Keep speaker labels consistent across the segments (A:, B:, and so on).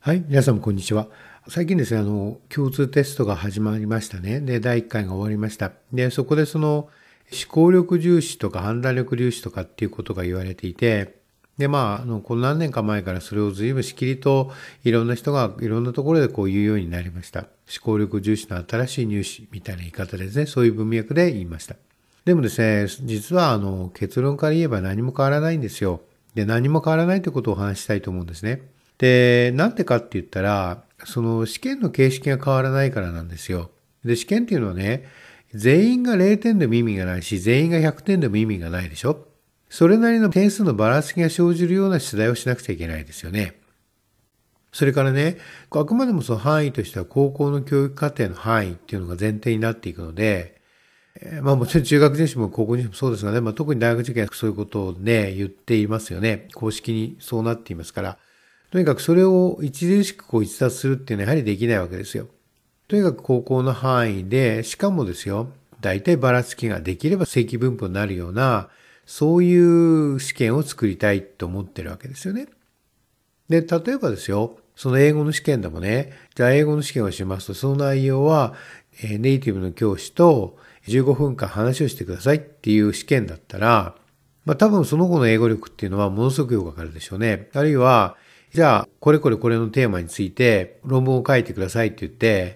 A: はい、皆さんもこんにちは。最近ですね、共通テストが始まりましたね。で、第1回が終わりました。で、そこで思考力重視とか判断力重視とかっていうことが言われていて、で、この何年か前からそれを随分しきりといろんな人がいろんなところでこう言うようになりました。思考力重視の新しい入試みたいな言い方ですね。そういう文脈で言いました。でもですね、実は結論から言えば何も変わらないんですよ。で、何も変わらないということをお話ししたいと思うんですね。で、なんでかって言ったら、その試験の形式が変わらないからなんですよ。で、試験っていうのはね、全員が0点でも意味がないし、全員が100点でも意味がないでしょ。それなりの点数のばらつきが生じるような出題をしなくちゃいけないですよね。それからね、あくまでもその範囲としては高校の教育課程の範囲っていうのが前提になっていくので、もちろん中学入試も高校入試もそうですがね、特に大学受験はそういうことをね、言っていますよね。公式にそうなっていますから。とにかくそれを著しく逸脱するっていうのはやはりできないわけですよ。とにかく高校の範囲で、しかもですよ、大体ばらつきができれば正規分布になるような、そういう試験を作りたいと思ってるわけですよね。で、例えばですよ、その英語の試験でもね、じゃあ英語の試験をしますと、その内容は、ネイティブの教師と15分間話をしてくださいっていう試験だったら、多分その子の英語力っていうのはものすごくよくわかるでしょうね。あるいは、じゃあ、これこれこれのテーマについて論文を書いてくださいって言って、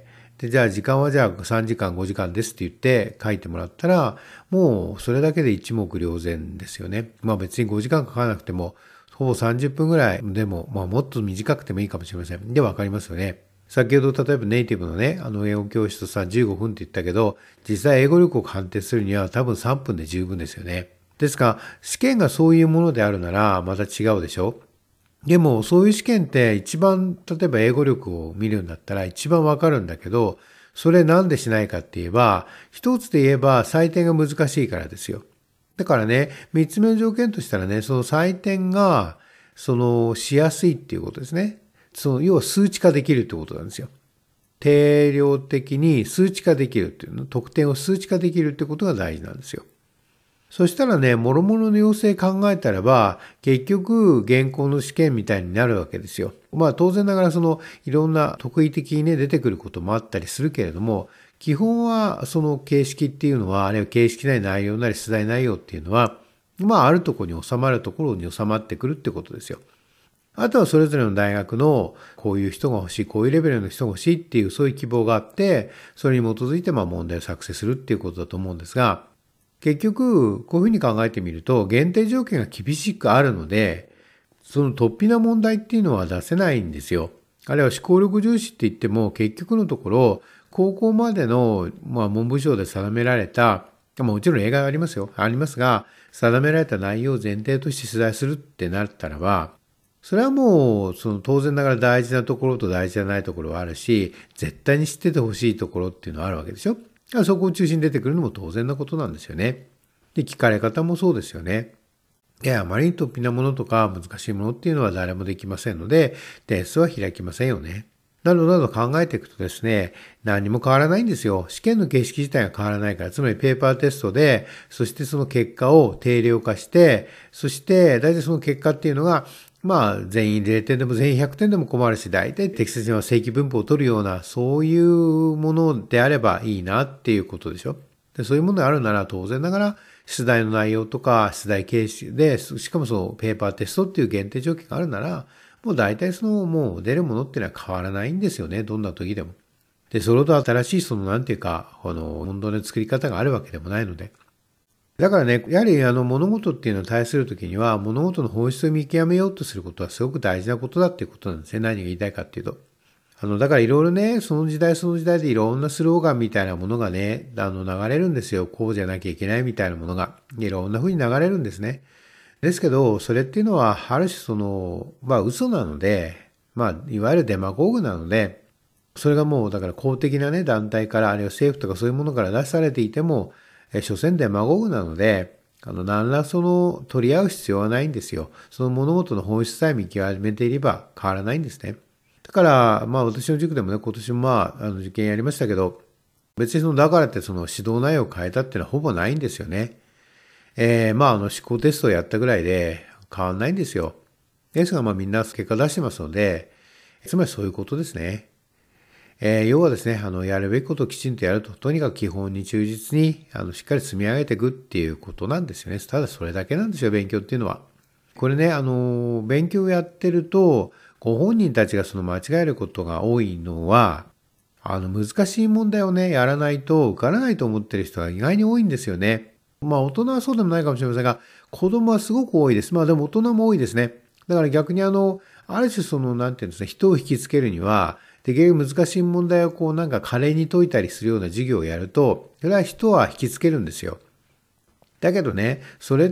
A: で、じゃあ時間はじゃあ3時間5時間ですって言って書いてもらったら、もうそれだけで一目瞭然ですよね。別に5時間書かなくても、ほぼ30分ぐらいでも、もっと短くてもいいかもしれません。で、わかりますよね。先ほど例えばネイティブのね、英語教室とさ、15分って言ったけど、実際英語力を判定するには多分3分で十分ですよね。ですが、試験がそういうものであるなら、また違うでしょ。でも、そういう試験って一番、例えば英語力を見るんだったら一番わかるんだけど、それなんでしないかって言えば、一つで言えば採点が難しいからですよ。だからね、三つ目の条件としたらね、その採点が、しやすいっていうことですね。要は数値化できるってことなんですよ。定量的に数値化できるっていうの、得点を数値化できるってことが大事なんですよ。そしたらね、諸々の要請考えたらば、結局、現行の試験みたいになるわけですよ。当然ながらいろんな特異的にね、出てくることもあったりするけれども、基本はその形式っていうのは、あるいは形式なり内容なり出題内容っていうのは、あるところに収まるところに収まってくるってことですよ。あとはそれぞれの大学のこういう人が欲しい、こういうレベルの人が欲しいっていうそういう希望があって、それに基づいて問題を作成するっていうことだと思うんですが、結局、こういうふうに考えてみると、限定条件が厳しくあるので、その突飛な問題っていうのは出せないんですよ。あるいは思考力重視って言っても、結局のところ、高校までの、文部省で定められた、もちろん例外はありますよ。ありますが、定められた内容を前提として出題するってなったらば、それはもう、当然ながら大事なところと大事じゃないところはあるし、絶対に知っててほしいところっていうのはあるわけでしょ。そこを中心に出てくるのも当然なことなんですよね。で、聞かれ方もそうですよね。あまりに突飛なものとか難しいものっていうのは誰もできませんので、点数は開きませんよね。などなど考えていくとですね、何も変わらないんですよ。試験の形式自体が変わらないから、つまりペーパーテストで、そしてその結果を定量化して、そして大体その結果っていうのが、全員0点でも全員100点でも困るし、大体適切に正規分布を取るような、そういうものであればいいなっていうことでしょ。で、そういうものがあるなら当然ながら、出題の内容とか、出題形式で、しかもペーパーテストっていう限定条件があるなら、もう大体もう出るものっていうのは変わらないんですよね。どんな時でも。で、それほど新しいなんていうか、問答の作り方があるわけでもないので。だからね、やはり物事っていうのを対するときには、物事の本質を見極めようとすることはすごく大事なことだっていうことなんですね。何が言いたいかっていうと。だからいろいろね、その時代その時代でいろんなスローガンみたいなものがね、流れるんですよ。こうじゃなきゃいけないみたいなものが。いろんな風に流れるんですね。ですけど、それっていうのは、ある種嘘なので、いわゆるデマゴーグなので、それがもう、だから公的なね、団体から、あるいは政府とかそういうものから出されていても、所詮デマゴーグなので、何ら取り合う必要はないんですよ。その物事の本質さえ見極めていれば変わらないんですね。だから、私の塾でもね、今年も受験やりましたけど、別にだからって指導内容を変えたっていうのはほぼないんですよね。思考テストをやったぐらいで変わんないんですよ。ですが、みんな結果出してますので、 つまりそういうことですね。要はですね、やるべきことをきちんとやると、とにかく基本に忠実に、しっかり積み上げていくっていうことなんですよね。ただそれだけなんですよ、勉強っていうのは。これね、勉強をやってると、ご本人たちがその間違えることが多いのは、難しい問題をね、やらないと受からないと思ってる人が意外に多いんですよね。まあ、大人はそうでもないかもしれませんが、子供はすごく多いです。まあ、でも大人も多いですね。だから逆にある種なんていうんですね、人を引きつけるには、できる難しい問題をなんか華麗に解いたりするような授業をやると、それは人は引きつけるんですよ。だけどね、それって、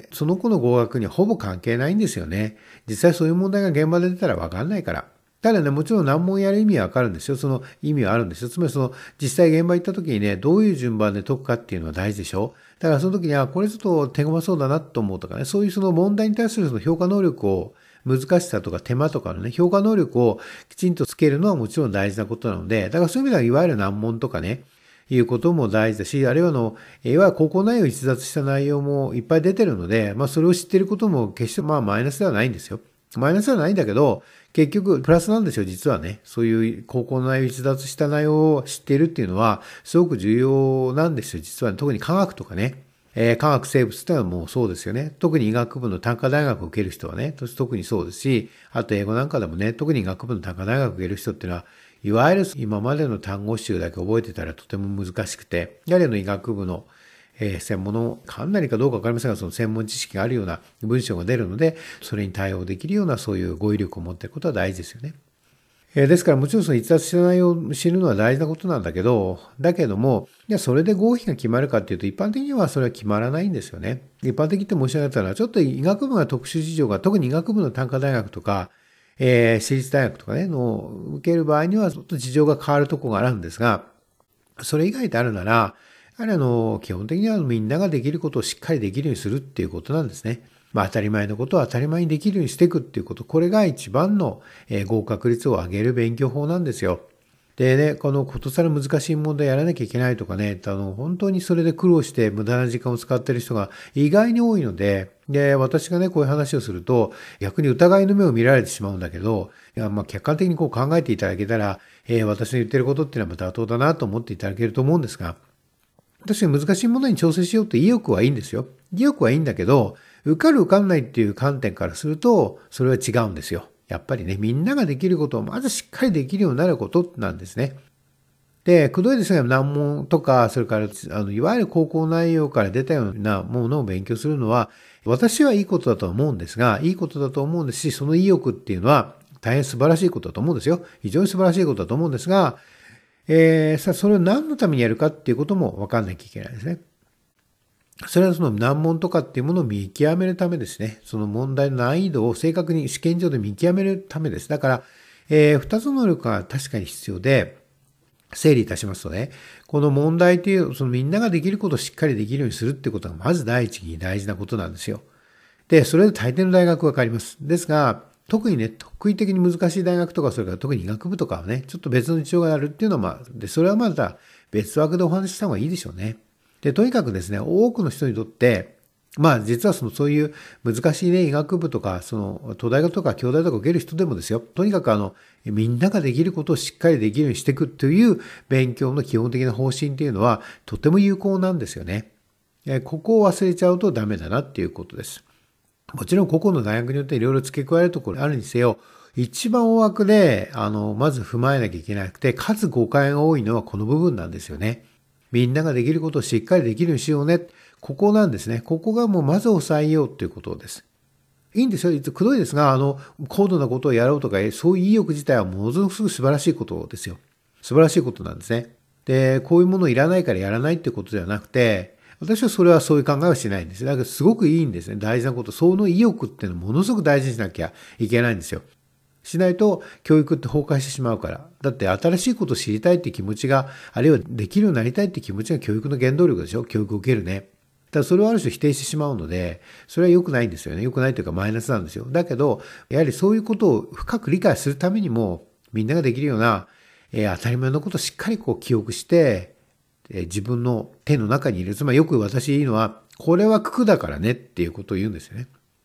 A: その子の合格にはほぼ関係ないんですよね。実際そういう問題が現場で出たらわかんないから。ただね、もちろん難問やる意味はわかるんですよ。その意味はあるんですよ。つまり実際現場行った時にね、どういう順番で解くかっていうのは大事でしょ。だからその時には、これちょっと手駒そうだなと思うとかね、そういうその問題に対する評価能力を、難しさとか手間とかのね、評価能力をきちんとつけるのはもちろん大事なことなので、だからそういう意味では、いわゆる難問とかね、いうことも大事だし、あるいはいわゆる高校内容を逸脱した内容もいっぱい出てるので、まあそれを知っていることも決してマイナスではないんですよ。マイナスではないんだけど、結局プラスなんですよ、実はね。そういう高校内容を逸脱した内容を知っているっていうのは、すごく重要なんですよ、実は、ね。特に科学とかね。科学生物ってのはもうそうですよね。特に医学部の短科大学を受ける人はね、特にそうですし、あと英語なんかでもね、特に医学部の短科大学を受ける人っていうのは、いわゆる今までの単語集だけ覚えてたらとても難しくて、やはり医学部の専門のかなりかどうかわかりませんが、その専門知識があるような文章が出るので、それに対応できるようなそういう語彙力を持っていることは大事ですよね。ですからもちろんその逸脱した内容を知るのは大事なことなんだけども、じゃあそれで合否が決まるかっていうと、一般的にはそれは決まらないんですよね。一般的って申し上げたのは、ちょっと医学部が特殊事情が、特に医学部の短科大学とか、私立大学とかね、の受ける場合にはちょっと事情が変わるところがあるんですが、それ以外であるなら、やはり基本的にはみんなができることをしっかりできるようにするっていうことなんですね。まあ当たり前のことを当たり前にできるようにしていくっていうこと、これが一番の合格率を上げる勉強法なんですよ。でね、このことさら難しい問題やらなきゃいけないとかね、本当にそれで苦労して無駄な時間を使っている人が意外に多いので、私がね、こういう話をすると、逆に疑いの目を見られてしまうんだけど、客観的に考えていただけたら、私の言ってることっていうのは妥当だなと思っていただけると思うんですが、確かに難しいものに挑戦しようって意欲はいいんですよ。意欲はいいんだけど、受かる受かんないっていう観点からすると、それは違うんですよ。やっぱりね、みんなができることをまずしっかりできるようになることなんですね。で、くどいですが、難問とか、それから、いわゆる高校内容から出たようなものを勉強するのは、私はいいことだと思うんですが、いいことだと思うんですし、その意欲っていうのは大変素晴らしいことだと思うんですよ。非常に素晴らしいことだと思うんですが、それを何のためにやるかっていうことも分かんなきゃいけないですね。それはその難問とかっていうものを見極めるためですね。その問題の難易度を正確に試験上で見極めるためです。だから、二つの能力が確かに必要で、整理いたしますとね、この問題という、そのみんなができることをしっかりできるようにするっていうことがまず第一に大事なことなんですよ。で、それで大抵の大学は変わります。ですが、特にね、特異的に難しい大学とか、それから特に医学部とかはね、ちょっと別の事情があるっていうのはで、それはまた別枠でお話しした方がいいでしょうね。で、とにかくですね、多くの人にとって、実はそういう難しいね、医学部とか、東大学とか京大とか受ける人でもですよ、とにかくみんなができることをしっかりできるようにしていくという勉強の基本的な方針っていうのは、とても有効なんですよね。ここを忘れちゃうとダメだなっていうことです。もちろん個々の大学によっていろいろ付け加えるところあるにせよ、一番大枠で、まず踏まえなきゃいけなくて、かつ誤解が多いのはこの部分なんですよね。みんなができることをしっかりできるようにしようね。ここなんですね。ここがもうまず抑えようということです。いいんですよ。くどいですが、高度なことをやろうとか、そういう意欲自体はものすごく素晴らしいことですよ。素晴らしいことなんですね。で、こういうものいらないからやらないってことではなくて、私はそういう考えはしないんです。だからすごくいいんですね。大事なこと。その意欲っていうのをものすごく大事にしなきゃいけないんですよ。しないと教育って崩壊してしまうから。だって新しいことを知りたいって気持ちが、あるいはできるようになりたいって気持ちが教育の原動力でしょ。教育を受けるね。だからそれをある種否定してしまうので、それは良くないんですよね。良くないというかマイナスなんですよ。だけど、やはりそういうことを深く理解するためにも、みんなができるような、当たり前のことをしっかり記憶して、自分の手の中に入れる。つまりよく私言うのは、これは九九だからねっていうことを言うんですよね。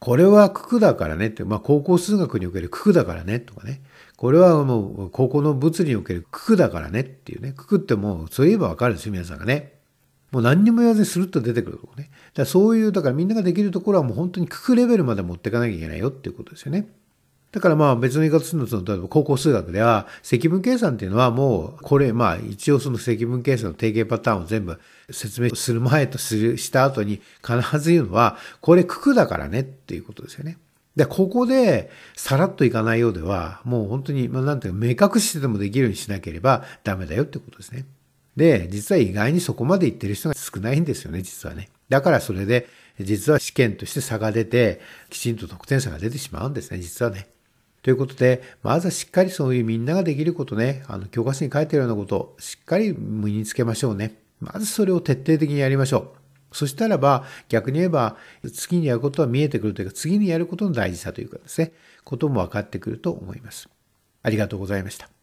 A: これは九九だからねって、高校数学における九九だからねとかね。これはもう高校の物理における九九だからねっていうね。九九ってもうそう言えばわかるんですよ、皆さんがね。もう何にも言わずにスルッと出てくるとこね。だからそういう、だからみんなができるところはもう本当に九九レベルまで持っていかなきゃいけないよっていうことですよね。だから別の言い方すると、例えば高校数学では積分計算っていうのはもうこれ一応その積分計算の定型パターンを全部説明する前とした後に必ず言うのはこれ九九だからねっていうことですよね。で、ここでさらっといかないようではもう本当になんていうか目隠してでもできるようにしなければダメだよってことですね。で、実は意外にそこまで言ってる人が少ないんですよね、実はね。だからそれで実は試験として差が出てきちんと得点差が出てしまうんですね、実はね。ということで、まずはしっかりそういうみんなができることね、教科書に書いてあるようなことをしっかり身につけましょうね。まずそれを徹底的にやりましょう。そしたら逆に言えば、次にやることは見えてくるというか、次にやることの大事さというかですね、ことも分かってくると思います。ありがとうございました。